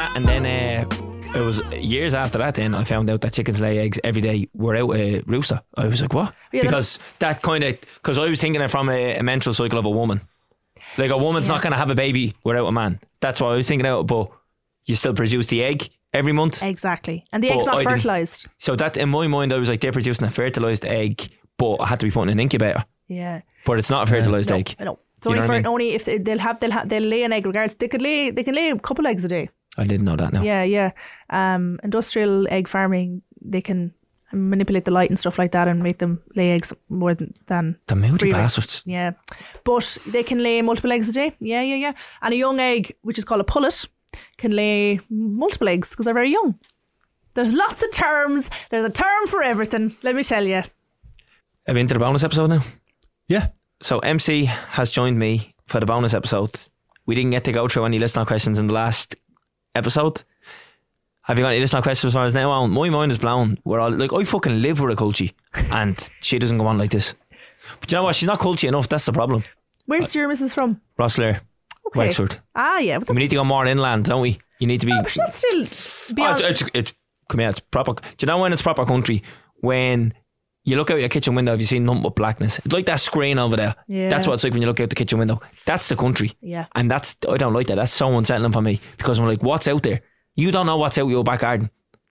And then it was years after that then I found out that chickens lay eggs every day without a rooster. I was like, what? Yeah, because I was thinking it from a menstrual cycle of a woman. Like a woman's not going to have a baby without a man. That's what I was thinking out. But you still produce the egg every month. Exactly. And the egg's not fertilised. So that in my mind I was like, they're producing a fertilised egg, but I had to be put in an incubator. Yeah. But it's not a fertilised egg. No. It's only if they'll lay an egg regardless. They can lay a couple eggs a day. I didn't know that now. Yeah. Industrial egg farming, they can manipulate the light and stuff like that and make them lay eggs more than the moody bastards. Yeah. But they can lay multiple eggs a day. Yeah. And a young egg, which is called a pullet, can lay multiple eggs because they're very young. There's lots of terms. There's a term for everything, let me tell you. Are we into the bonus episode now? Yeah. So MC has joined me for the bonus episode. We didn't get to go through any listener questions in the last episode. Have you got any listener questions for us now on? My mind is blown. We're all like, I fucking live with a culture and she doesn't go on like this. But you know what? She's not culture enough. That's the problem. Where's your missus from? Rosslare, Wexford. Yeah. We need to go more inland, don't we? You need to be. But that's still beyond. Come here, it's proper. Do you know when it's proper country? When you look out your kitchen window, have you seen nothing but blackness? It's like that screen over there. Yeah. That's what it's like when you look out the kitchen window. That's the country. Yeah. And I don't like that. That's so unsettling for me because I'm like, what's out there? You don't know what's out your back garden.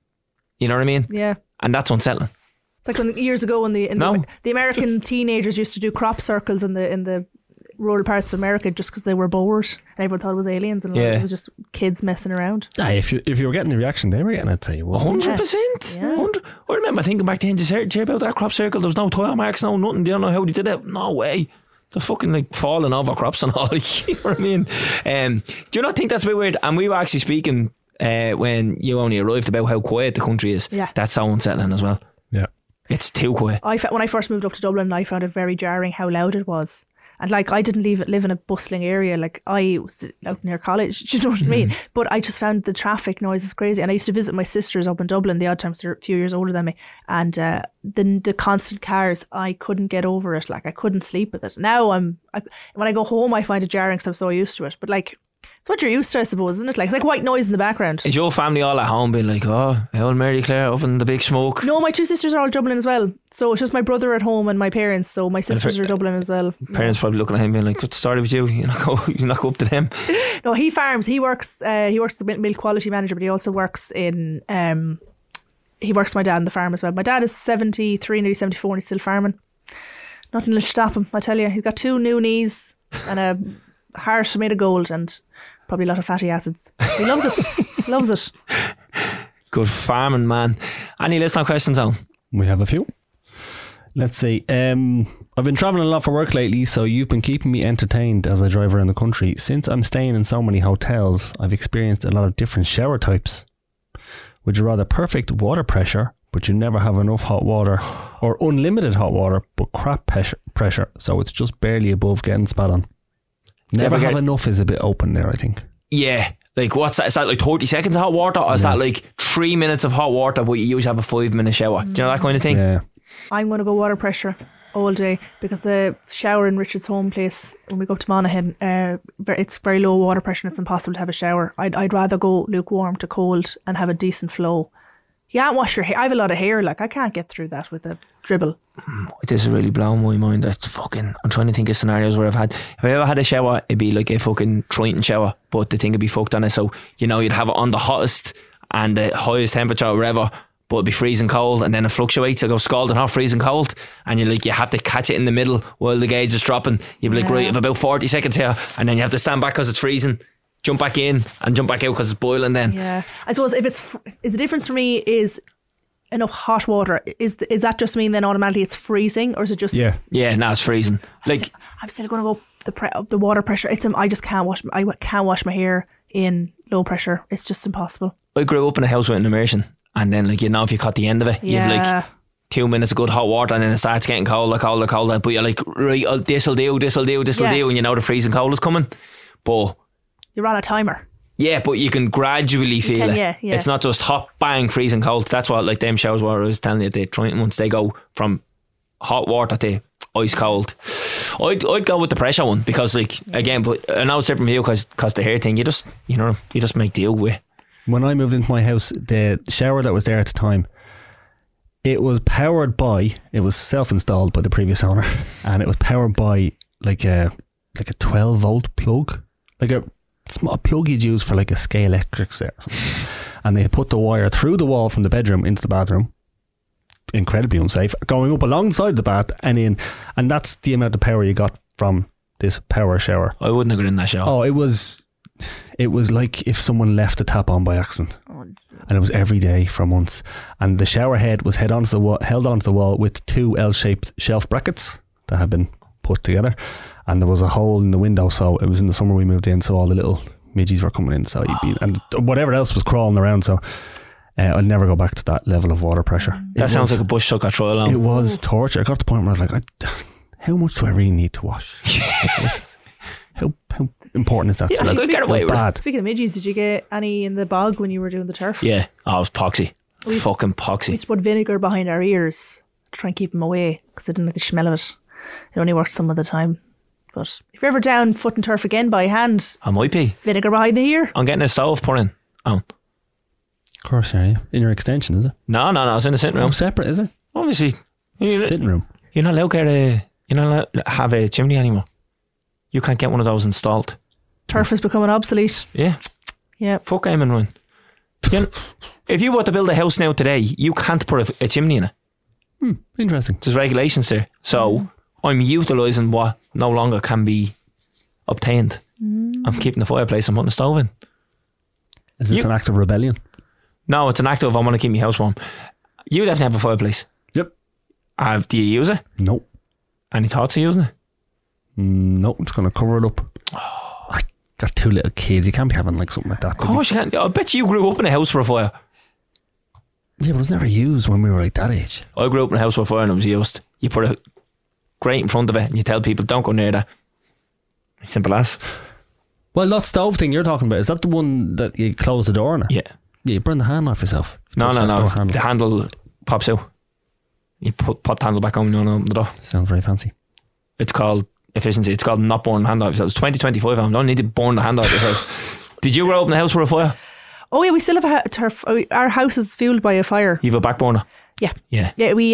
You know what I mean? Yeah. And that's unsettling. It's like when years ago when the American teenagers used to do crop circles in the rural parts of America just because they were bored and everyone thought it was aliens and it was just kids messing around. If you were getting the reaction they were getting, I'd say 100%. Yeah. I remember thinking back then, did you hear about that crop circle? There was no tire marks, no nothing. They don't know how they did it. No way. They're fucking like falling over crops and all. You know what I mean? Do you not think that's a bit weird? And we were actually speaking when you only arrived about how quiet the country is. Yeah. That's so unsettling as well. Yeah. It's too quiet. When I first moved up to Dublin, I found it very jarring how loud it was. And like, I didn't live in a bustling area. Like, I was out near college, do you know what I mean? But I just found the traffic noises crazy. And I used to visit my sisters up in Dublin the odd times. They're a few years older than me. And the constant cars, I couldn't get over it. Like, I couldn't sleep with it. Now when I go home, I find it jarring because I'm so used to it. But like, it's what you're used to, I suppose, isn't it? Like, it's like white noise in the background. Is your family all at home being like, oh, old Mary Claire up in the big smoke? No, my two sisters are all Dublin as well. So it's just my brother at home and my parents. So my sisters are Dublin as well. Parents probably looking at him being like, what's the story with you? You not go up to them. No, he farms. He works as a milk quality manager, but he also works in he works with my dad on the farm as well. My dad is 73, nearly 74, and he's still farming. Nothing will stop him, I tell you. He's got 2 new knees and a heart made of gold and probably a lot of fatty acids. He loves it. Loves it. Good farming, man. Any listener questions on? We have a few. Let's see. I've been travelling a lot for work lately, so you've been keeping me entertained as I drive around the country. Since I'm staying in so many hotels, I've experienced a lot of different shower types. Would you rather perfect water pressure, but you never have enough hot water, or unlimited hot water, but crap pressure, so it's just barely above getting spat on? Never have enough is a bit open there, I think. Yeah. Like, what's that? Is that like 30 seconds of hot water? Or is that like 3 minutes of hot water, but you usually have a 5-minute shower? Do you know that kind of thing? Yeah. I'm going to go water pressure all day because the shower in Richard's home place, when we go up to Monaghan, it's very low water pressure and it's impossible to have a shower. I'd rather go lukewarm to cold and have a decent flow. You can't wash your hair. I have a lot of hair, like I can't get through that with a dribble. This is really blowing my mind. That's fucking, I'm trying to think of scenarios where if I ever had a shower, it'd be like a fucking Triton shower, but the thing would be fucked on it. So, you know, you'd have it on the hottest and the highest temperature or whatever, but it'd be freezing cold, and then it fluctuates. It goes scalding hot, freezing cold, and you have to catch it in the middle while the gauge is dropping. You'd be like, right, I have about 40 seconds here, and then you have to stand back because it's freezing, jump back in and jump back out because it's boiling then. Yeah, I suppose if the difference for me is enough hot water, is that just mean then automatically it's freezing, or is it just It's freezing. Like, I'm still going to go the water pressure. I just can't wash my hair in low pressure. It's just impossible. I grew up in a house with an immersion, and then like, you know, if you caught the end of it, you've like 2 minutes of good hot water, and then it starts getting colder, but you're like, right, this'll do, and you know the freezing cold is coming, but you're on a timer. Yeah, but you can gradually feel it. Yeah. It's not just hot, bang, freezing cold. That's what like them showers were. I was telling you, the Triton ones, they go from hot water to ice cold. I'd go with the pressure one because, like, again, but I know it's different from you because the hair thing, you just make deal with. When I moved into my house, the shower that was there at the time, it was self-installed by the previous owner, and it was powered by like a 12-volt plug, like a plug you'd use for like a Scale Electrics there or something. And they put the wire through the wall from the bedroom into the bathroom, incredibly unsafe, going up alongside the bath and in, and that's the amount of power you got from this power shower. I wouldn't have got in that shower. Oh, it was like if someone left the tap on by accident. And it was every day for months. And the shower head was held onto the wall with 2 L-shaped shelf brackets that had been put together. And there was a hole in the window, so it was in the summer we moved in, so all the little midgies were coming in, so and whatever else was crawling around. So I'll never go back to that level of water pressure. That sounds like a bush tuck I throw along. It was torture. I got to the point where I was like, how much do I really need to wash? How important is that? Yeah, to get away with bad. Speaking of midges, did you get any in the bog when you were doing the turf? Yeah, it was poxy. Fucking We poxy. used to put vinegar behind our ears to try and keep them away because I didn't like the smell of it. It only worked some of the time. But if you're ever down foot and turf again by hand, I might be. vinegar behind the ear. I'm getting a stove put in. Oh. Of course, are you? In your extension, is it? No, it's in the sitting room. Separate, is it? Obviously. Sitting room. You're not allowed to have a chimney anymore. You can't get one of those installed. Turf is becoming obsolete. Yeah. Yeah. Fuck Eamon Ryan. If you were to build a house now today, you can't put a chimney in it. Interesting. There's regulations there. So I'm utilising what no longer can be obtained. I'm keeping the fireplace and putting a stove in. Is this an act of rebellion? No, it's an act of I want to keep my house warm. You definitely have a fireplace. Yep. Do you use it? Nope. Any thoughts of using it? Nope. I'm just going to cover it up. I got 2 little kids. You can't be having like something like that. Of course you can. I bet you grew up in a house for a fire. Yeah, but it was never used when we were like that age. I grew up in a house for a fire and it was used. You put a grate in front of it and you tell people don't go near that. Simple as. Well, that stove thing you're talking about, is that the one that you close the door on it? Yeah. Yeah, you burn the hand off yourself. No. Handle. The handle pops out. You pop the handle back on when you want to open the door. Sounds very fancy. It's called efficiency. It's called not burn the hand off yourself. It's 2025. I don't need to burn the hand off yourself. Did you grow up in a house for a fire? Oh yeah, we still have a turf. Our house is fueled by a fire. You have a back burner? Yeah. Yeah. Yeah, we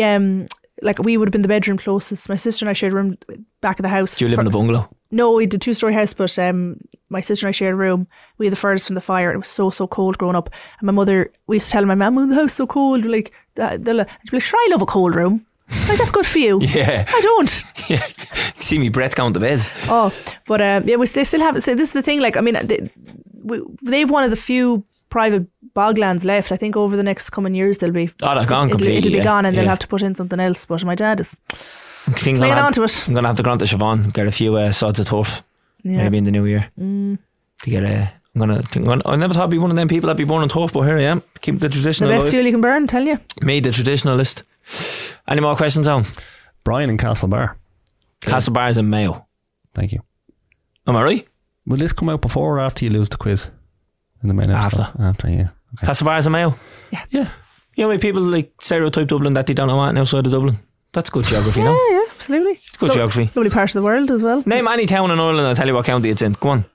we would have been the bedroom closest. My sister and I shared a room back of the house. Do you live in a bungalow? No, we did a 2-story house, but my sister and I shared a room. We had the furthest from the fire. It was so cold growing up. And my mother, we used to tell my mum, "Oh, the house is so cold." We're like, she'd be like, "Sure, I love a cold room." Like, that's good for you. Yeah. I don't. Yeah. See me breath going to bed. Oh, but they still have. So this is the thing. Like, I mean, they've one of the few private boglands left. I think over the next coming years they'll be. Oh, they're gone completely. It'll be gone, and they'll yeah. have to put in something else. But my dad is playing on to it. I'm going to have to go on to Siobhan, get a few sods of turf, maybe in the new year. To get a. I never thought I'd be one of them people that'd be born on turf, but here I am. Keep the traditional. The best alive. fuel you can burn, tell you. Made the traditionalist. Any more questions on? Brian in Castlebar. Castlebar is in Mayo. Thank you. Am I right? Will this come out before or after you lose the quiz? In the main episode? After, yeah. Okay. Castlebar is in Mayo? Yeah. You know, people like stereotype Dublin that they don't know anything outside of Dublin. That's good geography, no? Yeah, absolutely. It's good geography. Lovely part of the world as well. Name any town in Ireland and I'll tell you what county it's in. Go on.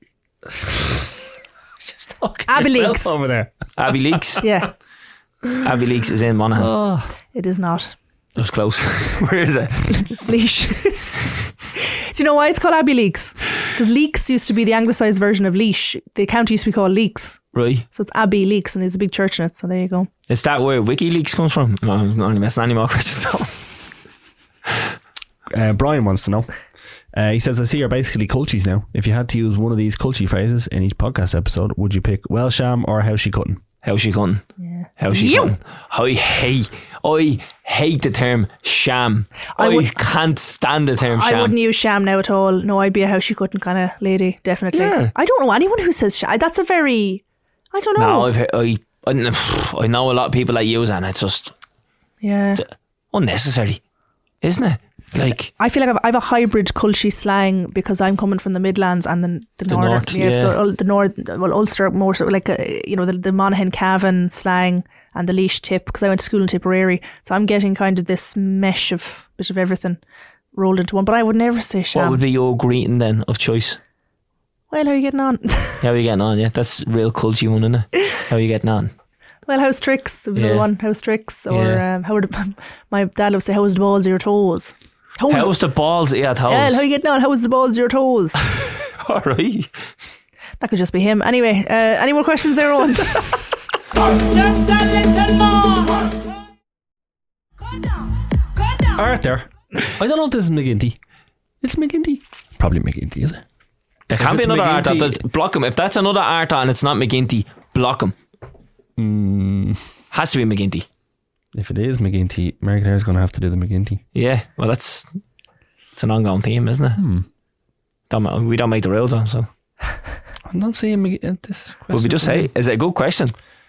Abbey Leaks. Over there. Abbey Leaks. Yeah, Abbey Leaks is in Monaghan. Oh. it is not. It was close. Where is it? Leash. Do you know why it's called Abbey Leaks? Because Leaks used to be the anglicised version of Leash. The county used to be called Leaks. Right. So it's Abbey Leaks, and there's a big church in it. So there you go. Is that where WikiLeaks comes from? No, I'm not only messing any more questions up. Brian wants to know. He says, I see you're basically culchies now. If you had to use one of these culchy phrases in each podcast episode, would you pick well sham or how's she cutting? How's she cutting? Yeah. How's she cutting? I hate the term sham. I can't stand the term sham. I wouldn't use sham now at all. No, I'd be a house she couldn't kind of lady, definitely. Yeah. I don't know anyone who says sham. That's a very, I don't know. No, I know a lot of people that use it and it's just Yeah. unnecessary, isn't it? Like, I feel like I have a hybrid culture slang because I'm coming from the Midlands and then the northern, north, yeah. So the north, well, Ulster more so like the Monaghan Cavan slang and the Laois tip because I went to school in Tipperary, so I'm getting kind of this mesh of bit of everything rolled into one. But I would never say sham. what would be your greeting then of choice? Well, how are you getting on? How are you getting on? Yeah, that's real culty one, isn't it? How are you getting on? Well, how's tricks? Another Yeah. one. How's tricks? Or Yeah. how are my dad loves to say, how's the balls of your toes? How's the balls? Yeah, toes. Well, how are you getting on? How's the balls of your toes? All right. That could just be him. Anyway, any more questions there, Owen? Just a little more. Go down. Arthur. I don't know if this is McGinty. It's McGinty. Probably McGinty, is it? There can be it's another McGinty- Arthur. Block him. If that's another Arthur and it's not McGinty, block him. Has to be McGinty. If it is McGinty, Mary Claire's going to have to do the McGinty. Yeah. Well, it's an ongoing theme, isn't it? We don't make the rules on, so. I'm not saying McGinty. This But we just say, is it a good question?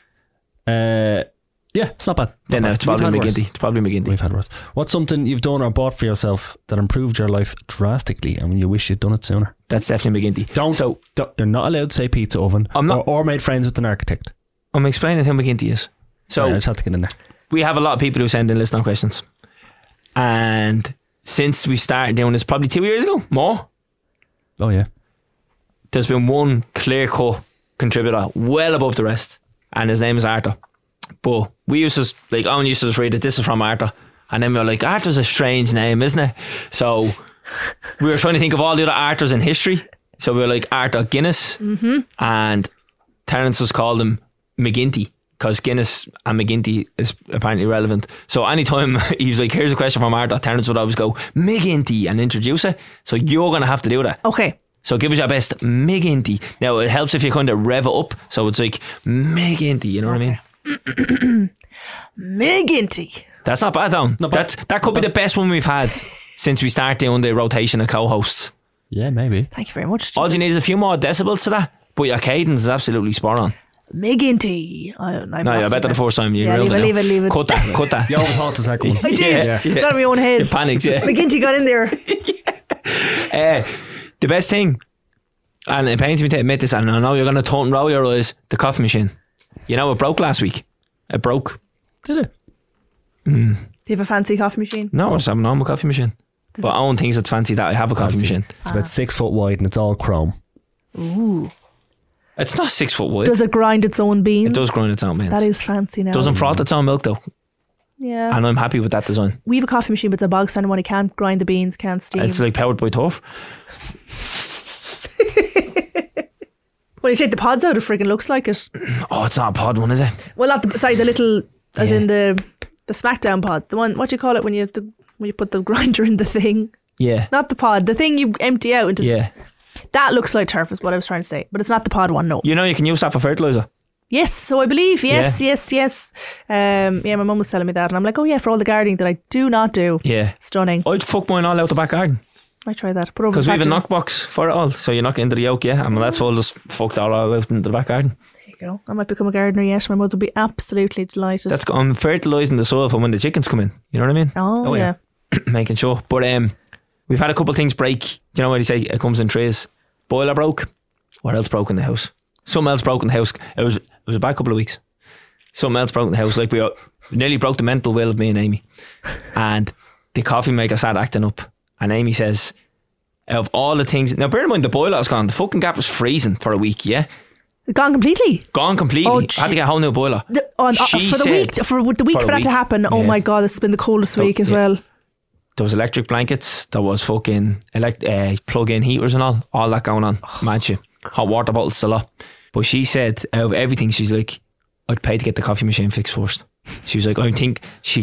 Yeah, it's not bad. Then it's probably McGinty. It's probably McGinty. We've had worse. What's something you've done or bought for yourself that improved your life drastically and you wish you'd done it sooner? That's definitely McGinty. Don't you're not allowed to say pizza oven I'm not- or made friends with an architect. I'm explaining who McGinty is. So Sorry, I just have to get in there. we have a lot of people who send in listener questions. And since we started doing this probably 2 years ago, more, Oh yeah. there's been one clear-cut contributor well above the rest. And his name is Arthur. But we used to, like, Owen used to just read it, this is from Arthur. And then we were like, Arthur's a strange name, isn't it? So we were trying to think of all the other Arthurs in history. So we were like, Arthur Guinness. And Terence was called him McGinty, because Guinness and McGinty is apparently relevant. So anytime he's like, here's a question from Arthur, Terence would always go, McGinty, and introduce it. So you're going to have to do that. Okay. So give us your best McGinty. Now it helps if you kind of rev it up. So it's like McGinty, you know what I mean? McGinty. That's not bad, though. Not bad. That could be the best one we've had since we started doing the rotation of co-hosts. Yeah, maybe. Thank you very much. All you need is a few more decibels to that, but your cadence is absolutely spot on. McGinty. No, you're better the first time. You Yeah, ruined leave it, leave it. Cut that, cut that. You overthought the second one. I did. Yeah. Got in my own head. You panicked, yeah. McGinty got in there. The best thing, and it pains me to admit this, and I know you're going to turn and roll your eyes, the coffee machine. You know, it broke last week. It broke. Did it? Do you have a fancy coffee machine? No, it's a normal coffee machine. But Owen thinks it's fancy that I have a coffee machine. It's about 6 foot wide and it's all chrome. Ooh. It's not 6 foot wide. Does it grind its own beans? It does grind its own beans. That is fancy now. Doesn't froth its own milk though. Yeah. And I'm happy with that design. We have a coffee machine, but it's a bog standard one. It can't grind the beans, can't steam. It's like powered by turf. When you take the pods out, it friggin' looks like it. Oh, it's not a pod one, is it? Well, not the little, as Yeah. in the Smackdown pod. The one, what do you call it when you put the grinder in the thing? Yeah. Not the pod. The thing you empty out into. Yeah. That looks like turf is what I was trying to say, but it's not the pod one. No. You know you can use that for fertiliser. Yes, so I believe. Yes, Yeah. yes. Yeah, my mum was telling me that, and I'm like, oh yeah, for all the gardening that I do not do. Yeah. Stunning. I'd fuck mine all out the back garden. I try that. Put over Because the we have a patch. knockbox for it all. So you knock into the yoke, yeah. And when that's all just fucked all out into the back garden. There you go. I might become a gardener. Yes, my mother would be absolutely delighted. That's I'm fertilising the soil for when the chickens come in. You know what I mean? Oh yeah. Making sure. But we've had a couple of things break. Do you know what you say? It comes in trays. Boiler broke. What else broke in the house? Something else broke in the house. It was a bad couple of weeks. Something else broke in the house. Like we nearly broke the mental will of me and Amy. And the coffee maker started acting up. And Amy says, of all the things, now bear in mind the boiler's gone. The fucking gap was freezing for a week. Yeah, Gone completely. gone completely. Oh, I had to get a whole new boiler. For She the week, said- for the week for for, a that to week. happen. Oh Yeah. my god, it's been the coldest week as yeah. well. There was electric blankets. There was fucking plug-in heaters and all that going on. Mad shit. Hot water bottles, a lot. But she said, out of everything, she's like, I'd pay to get the coffee machine fixed first. She was like, I think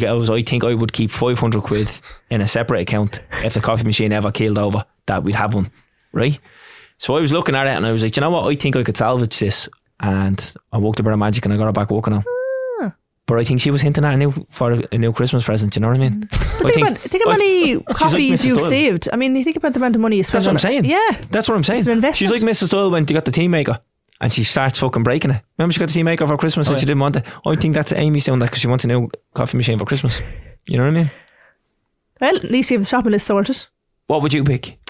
I would keep 500 quid in a separate account if the coffee machine ever keeled over, that we'd have one, right? So I was looking at it and I was like, you know what? I think I could salvage this. And I worked a bit of magic and I got her back working on. But I think she was hinting at a new Christmas present. You know what I mean? But think about how many coffees Mrs. you've Doyle. saved. I mean, you think about the amount of money you spend. That's what I'm on it. saying. Yeah, That's what I'm saying. It's an investment. She's like Mrs. Doyle when you got the tea maker and she starts fucking breaking it. Remember she got the tea maker for Christmas and she didn't want it. I think that's Amy's doing that because she wants a new coffee machine for Christmas. You know what I mean? Well, at least you have the shopping list sorted. What would you pick?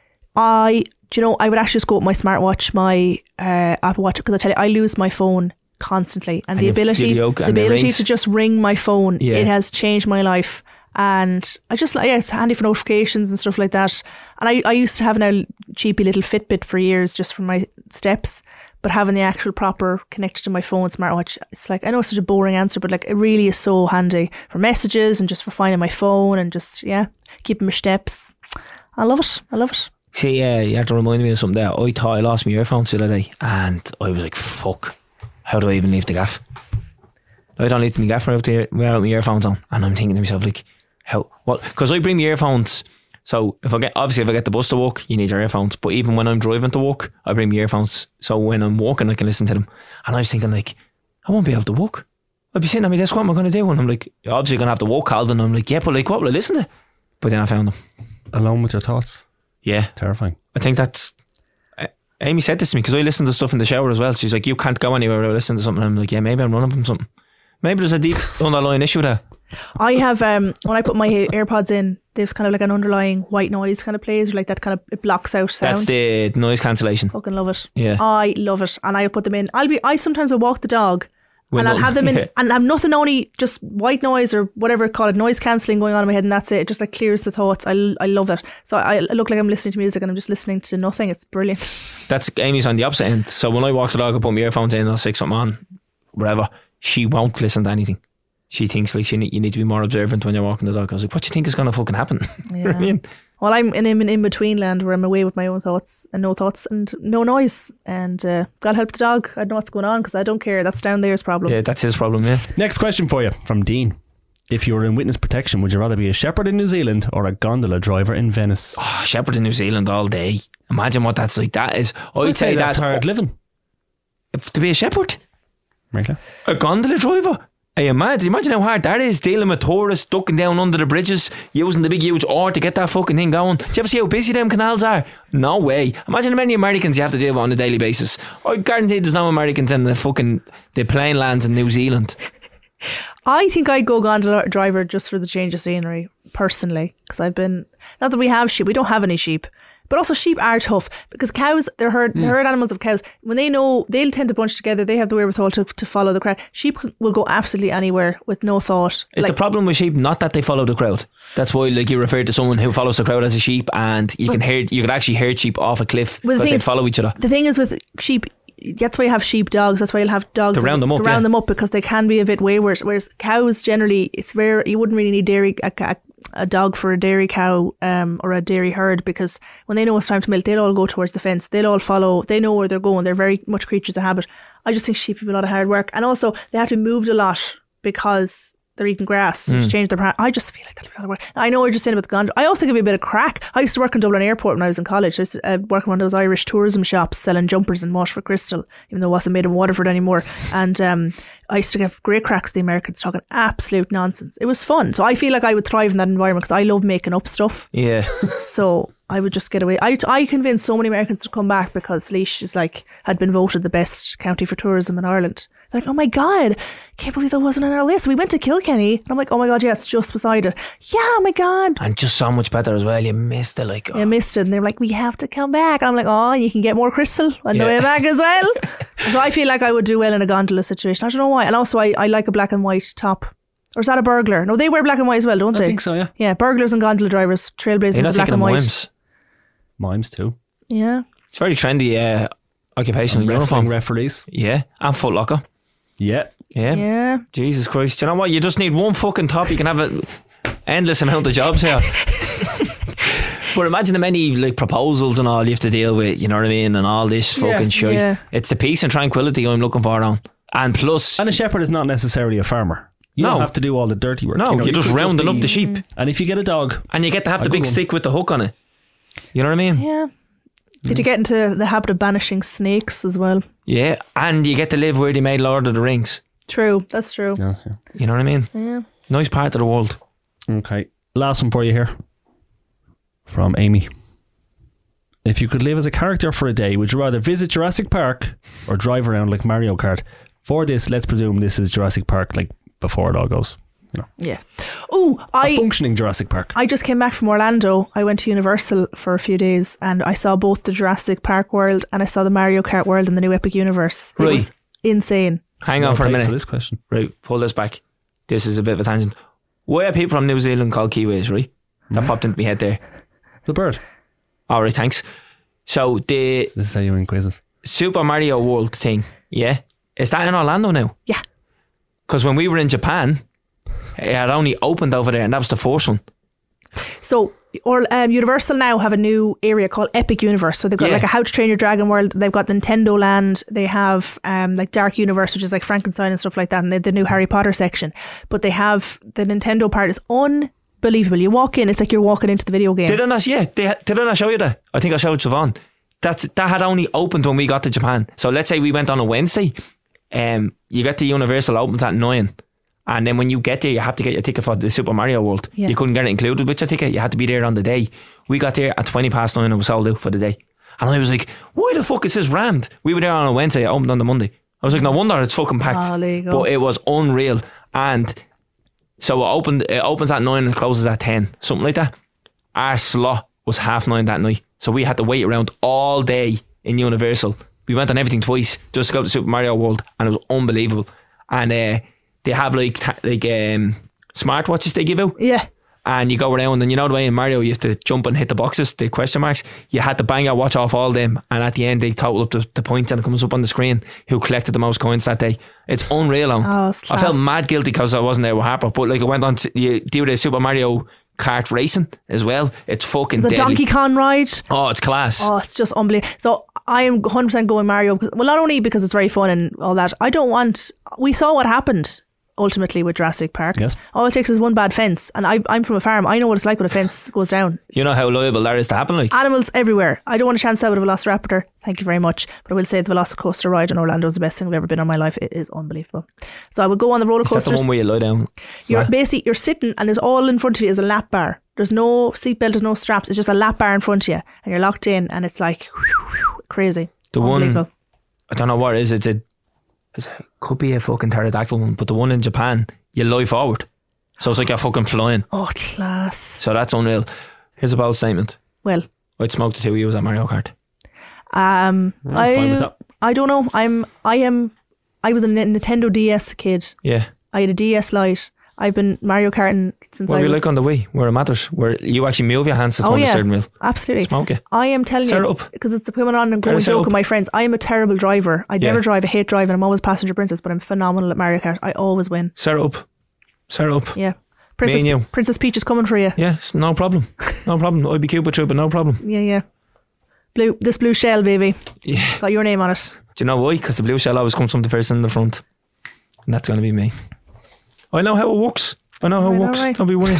I would actually just go with my smartwatch, my Apple Watch, because I tell you, I lose my phone constantly, and the you ability, do the yoke and it rings. to just ring my phone, Yeah. it has changed my life. And I just like, it's handy for notifications and stuff like that. And I used to have a cheapy little Fitbit for years just for my steps, but having the actual proper connected to my phone smartwatch, it's like, I know it's such a boring answer, but like it really is so handy for messages and just for finding my phone and just, keeping my steps. I love it. See, you have to remind me of something there. I thought I lost my earphones the other day and I was like, fuck, how do I even leave the gaff? I don't leave my gaff without my earphones on. And I'm thinking to myself, like, how? Well, because I bring my earphones. So if I get the bus to work, you need your earphones. But even when I'm driving to work, I bring my earphones. So when I'm walking, I can listen to them. And I was thinking, like, I won't be able to walk. I'll be sitting at my desk, what am I going to do? And I'm like, you're obviously going to have to walk, Calvin. I'm like, yeah, but like, what will I listen to? But then I found them. Alone with your thoughts. Yeah. Terrifying. I think that's... Amy said this to me because I listen to stuff in the shower as well. She's like, you can't go anywhere without listening to something. I'm like, yeah, maybe I'm running from something. Maybe there's a deep underlying issue there. I have, when I put my AirPods in, there's kind of like an underlying white noise kind of plays, like that kind of, it blocks out sound. That's the noise cancellation. Fucking love it. Yeah. I love it. And I put them in. I sometimes will walk the dog With and I'll nothing. have them in and have nothing, only just white noise or whatever call it, noise cancelling going on in my head, and that's it. It just like clears the thoughts. I love it. So I look like I'm listening to music and I'm just listening to nothing. It's brilliant. That's Amy's on the opposite end. So when I walk the dog, I put my earphones in, I'll stick something on, whatever. She won't listen to anything. She thinks like you need to be more observant when you're walking the dog. I was like, what do you think is going to fucking happen? You know what I mean? Well, I'm in between land where I'm away with my own thoughts and no noise. And God help the dog. I don't know what's going on because I don't care. That's down there's problem. Yeah, that's his problem, yeah. Next question for you from Dean. If you were in witness protection, would you rather be a shepherd in New Zealand or a gondola driver in Venice? Oh, shepherd in New Zealand all day. Imagine what that's like. That is, I'd say that's hard living. To be a shepherd? Right. A gondola driver? Imagine how hard that is, dealing with tourists, ducking down under the bridges, using the big huge oar to get that fucking thing going. Do you ever see how busy them canals are? No way. Imagine how many Americans you have to deal with on a daily basis. I guarantee there's no Americans in the plain lands in New Zealand. I think I'd go gondola driver just for the change of scenery, personally, because I've been, not that we have sheep, we don't have any sheep, but also sheep are tough because cows, they're herd animals of cows. When they know, they'll tend to bunch together, they have the wherewithal to follow the crowd. Sheep will go absolutely anywhere with no thought. It's the problem with sheep, not that they follow the crowd. That's why, like, you refer to someone who follows the crowd as a sheep, and you can actually herd sheep off a cliff because they follow each other. The thing is with sheep, that's why you have sheep dogs. That's why you'll have dogs to round them up, because they can be a bit wayward. Whereas cows, generally, it's rare. You wouldn't really need a dog for a dairy cow or a dairy herd, because when they know it's time to milk, they'll all go towards the fence. They'll all follow. They know where they're going. They're very much creatures of habit. I just think sheep have a lot of hard work, and also they have to be moved a lot because they're eating grass and change their I just feel like that'll be a lot of work. I know we're just saying about the gondola. I also think it'd be a bit of crack. I used to work in Dublin Airport when I was in college. I used to work in one of those Irish tourism shops selling jumpers in Waterford Crystal, even though it wasn't made in Waterford anymore. And I used to get great cracks with the Americans talking absolute nonsense. It was fun. So I feel like I would thrive in that environment because I love making up stuff. Yeah. So I would just get away. I convinced so many Americans to come back because Laois is had been voted the best county for tourism in Ireland. They're like, oh my God, can't believe that wasn't on our list. We went to Kilkenny. And I'm like, oh my God, yeah, it's just beside it. Yeah, oh my God. And just so much better as well. You missed it. You missed it. And they were like, we have to come back. And I'm like, oh, you can get more crystal on the way back as well. So I feel like I would do well in a gondola situation. I don't know why. And also I like a black and white top. Or is that a burglar? No, they wear black and white as well, don't they? I think so, yeah. Yeah, burglars and gondola drivers, trailblazing with black and white. Mimes too. Yeah. It's very trendy occupational uniform. Referees. Yeah. And Foot Locker. Yeah. Yeah. Jesus Christ. Do you know what? You just need one fucking top. You can have an endless amount of jobs here. But imagine the many proposals and all you have to deal with, you know what I mean? And all this fucking shit. Yeah. It's the peace and tranquility I'm looking for on. And plus... And a shepherd is not necessarily a farmer. You don't have to do all the dirty work. No, you're just rounding up the sheep. And if you get a dog... And you get to have the big stick with the hook on it. You know what I mean? Yeah. Did you get into the habit of banishing snakes as well? Yeah, and you get to live where they made Lord of the Rings. True, that's true. Yeah. You know what I mean? Yeah. Nice part of the world. Okay. Last one for you here. From Amy. If you could live as a character for a day, would you rather visit Jurassic Park or drive around like Mario Kart? For this, let's presume this is Jurassic Park, before it all goes. Yeah. Oh, a functioning Jurassic Park. I just came back from Orlando. I went to Universal for a few days and I saw both the Jurassic Park world and I saw the Mario Kart world and the new Epic Universe. It was insane. Hang on for a minute. For this question. Right, pull this back. This is a bit of a tangent. Why are people from New Zealand called Kiwis, right? That popped into my head there. The bird. Alright, thanks. So the This is how you win quizzes. Super Mario World thing, yeah? Is that in Orlando now? Yeah. Because when we were in Japan, it had only opened over there and that was the first one. So, Universal now have a new area called Epic Universe. So they've got Yeah. like a How to Train Your Dragon World. They've got Nintendo Land. They have like Dark Universe, which is like Frankenstein and stuff like that. And they have the new Harry Potter section. But they have the Nintendo part is unbelievable. You walk in, it's like you're walking into the video game. Did I not? Yeah, did I not show you that? I think I showed Siobhan. That had only opened when we got to Japan. So let's say we went on a Wednesday. You get to Universal, opens at 9. And then when you get there, you have to get your ticket for the Super Mario World. Yeah. You couldn't get it included with your ticket. You had to be there on the day. We got there at 9:20 and it was sold out for the day. And I was like, why the fuck is this rammed? We were there on a Wednesday, it opened on the Monday. I was like, no wonder it's fucking packed. Oh, there you go. But it was unreal. And so it opens at 9 and it closes at 10. Something like that. Our slot was 9:30 that night. So we had to wait around all day in Universal. We went on everything twice just to go to Super Mario World and it was unbelievable. And they have like smartwatches they give out. Yeah. And you go around and you know the way in Mario you have to jump and hit the boxes, the question marks. You had to bang your watch off all them and at the end they total up the points and it comes up on the screen who collected the most coins that day. It's unreal. Oh, it's I felt class. mad guilty because I wasn't there with Harper, but like I went on to you do the Super Mario Kart racing as well. It's fucking The deadly. Donkey Kong ride. Oh, it's class. Oh, it's just unbelievable. So I am 100% going Mario. Well, not only because it's very fun and all that. We saw what happened ultimately with Jurassic Park. Yes. All it takes is one bad fence. And I'm from a farm. I know what it's like when a fence goes down. You know how liable that is to happen, like. Animals everywhere. I don't want to chance out with a Velociraptor. Thank you very much. But I will say the Velocicoaster ride in Orlando is the best thing I've ever been on in my life. It is unbelievable. So I would go on the roller Is that the coasters. one where you lie down? You're sitting and there's all in front of you is a lap bar. There's no seatbelt, there's no straps. It's just a lap bar in front of you and you're locked in and it's like crazy. The one, Unbelievable. I don't know what it is. It could be a fucking pterodactyl one, but the one in Japan, you lie forward. So it's like you're fucking flying. Oh, class. So that's unreal. Here's a bold statement. Well, I'd smoke the 2 years at Mario Kart. fine with that. I don't know. I was a Nintendo DS kid. Yeah. I had a DS Lite. I've been Mario Karting since What I were you was. like on the Wii? Where it matters. Where you actually move your hands to turn Oh the yeah, steering wheel. absolutely. Smoke it. I am telling Set it you up. because it's the coming on and going Set it joke up. with my friends. I am a terrible driver. I Yeah. never drive. I hate driving. I'm always passenger princess, but I'm phenomenal at Mario Kart. I always win. Set it up. Set it up. Yeah, Me and you. Princess Peach is coming for you. Yes, no problem. No problem. I'd be Cuba Trooper, no problem. Yeah. This blue shell, baby. Yeah. Got your name on it. Do you know why? Because the blue shell always comes from the person in the front. And that's going to be me. I know how it works. I know how it works. Alright. Don't be worried.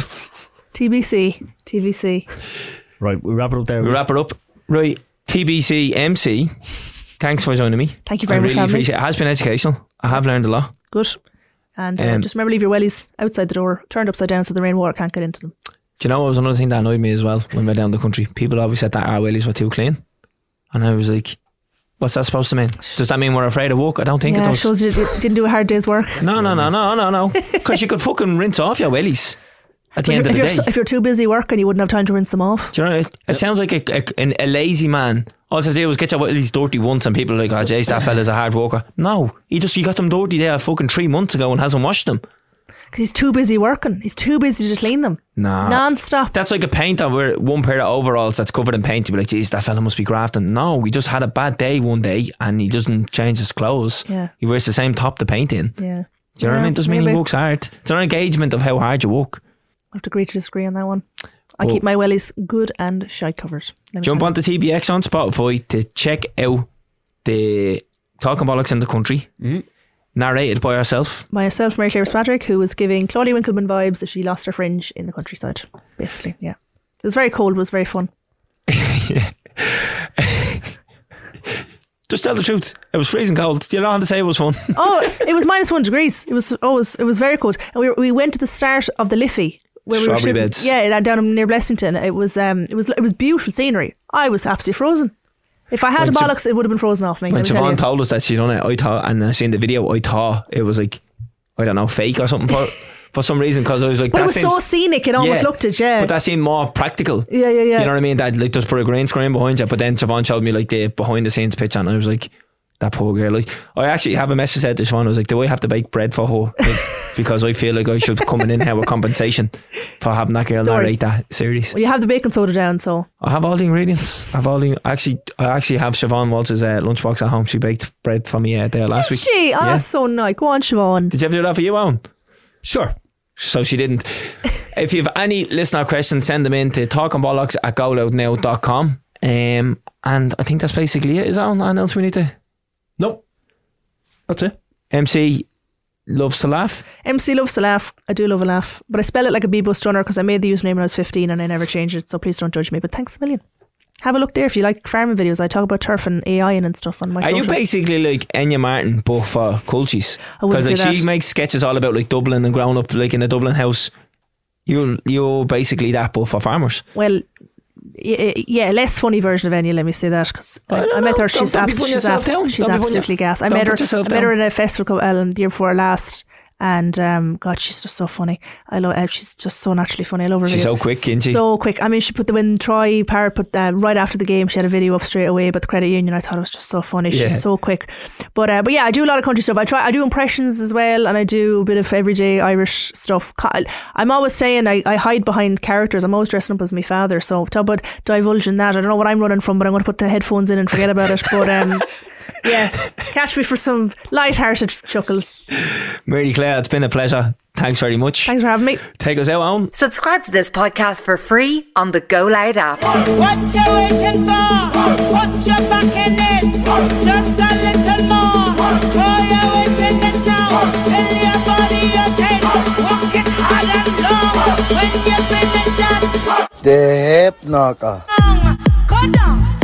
TBC. Right, we wrap it up there. We wrap it up. Right. TBC MC. Thanks for joining me. Thank you very I much really for having me. appreciate it. It has been educational. I have learned a lot. Good. And just remember, leave your wellies outside the door, turned upside down so the rainwater can't get into them. Do you know what was another thing that annoyed me as well when we were down the country? People always said that our wellies were too clean. And I was like, what's that supposed to mean? Does that mean we're afraid of work? I don't think it Yeah, does. shows you didn't do a hard day's work. No. Because you could fucking rinse off your wellies at the end of the day. If you're too busy working, you wouldn't have time to rinse them off. Do you know, it sounds like a lazy man. All you have to do is get your wellies dirty once and people are like, oh jeez, that fella's a hard worker. No, he got them dirty there fucking 3 months ago and hasn't washed them. Because he's too busy working. He's too busy to clean them. Nah. Non-stop. That's like a painter where one pair of overalls that's covered in paint. You'd be like, geez, that fella must be grafting. No, he just had a bad day one day and he doesn't change his clothes. Yeah. He wears the same top to paint in. Yeah. Do you know what I mean? Doesn't mean he works hard. It's an engagement of how hard you work. I have to agree to disagree on that one. I keep my wellies good and shite covered. Let me Jump tell onto TBX on Spotify to check out the Talking Bollocks in the Country. Narrated by herself. you. Myself, Mary Claire Fitzpatrick, who was giving Claudia Winkleman vibes if she lost her fringe in the countryside. Basically, yeah. It was very cold, but it was very fun. Just tell the truth. It was freezing cold. You don't have to say it was fun. Oh, it was -1 degrees. It was very cold. And we went to the start of the Liffey. Where we were Strawberry shooting. beds. Yeah, down near Blessington. It was beautiful scenery. I was absolutely frozen. If I had a bollocks, it would have been frozen off me. When let me tell Siobhan you. told us that she done it, I thought, and I seen the video, I thought it was like, I don't know, fake or something for some reason, because I was like, But that it was seems, so scenic, it almost looked it, yeah. But that seemed more practical. Yeah. You know what I mean? That like just put a green screen behind you, but then Siobhan showed me like the behind the scenes picture, and I was like, that poor girl. Like, I actually have a message said to Siobhan. I was like, do I have to bake bread for her? Like, because I feel like I should come in here with compensation for having that girl narrate that series. Well, you have the baking soda down, so I have all the ingredients. I actually have Siobhan Waltz's lunchbox at home. She baked bread for me there last week. She? Oh, that's so nice. Go on, Siobhan. Did you ever do that for you, Owen? Sure. So she didn't. If you have any listener questions, send them in to talkingbollocks@goloudnow.com. And I think that's basically it. Is that anything else we need to? Nope. That's it. MC loves to laugh. MC loves to laugh. I do love a laugh. But I spell it like a B-bus runner because I made the username when I was 15 and I never changed it. So please don't judge me. But thanks a million. Have a look there if you like farming videos. I talk about turf and AI and stuff on my Are social. you basically like Enya Martin but for cultures? I wouldn't Because like say she that. makes sketches all about like Dublin and growing up like in a Dublin house. You're basically that but for farmers. Well, yeah, less funny version of Enya, let me say that, because I met her. She's absolutely gas. I met her at a festival the year before last, and God, she's just so funny. I love. She's just so naturally funny. I love her. She's videos. so quick, isn't she? So quick. I mean, she put when Troy Parrott put right after the game, she had a video up straight away about the credit union. I thought it was just so funny. She's so quick. But yeah, I do a lot of country stuff. I do impressions as well, and I do a bit of everyday Irish stuff. I'm always saying I hide behind characters. I'm always dressing up as my father. So talk about divulging that. I don't know what I'm running from, but I'm going to put the headphones in and forget about it. But yeah, catch me for some light-hearted chuckles. Mary Claire, it's been a pleasure. Thanks very much. Thanks for having me. Take us out, Owen. Subscribe to this podcast for free on the Go Loud app. What you waiting for? Put your back in it. Just a little more. Throw your weight in it now. Tell your body you're dead. Walk it hard and long. When you finish that, the hip knocker. go down.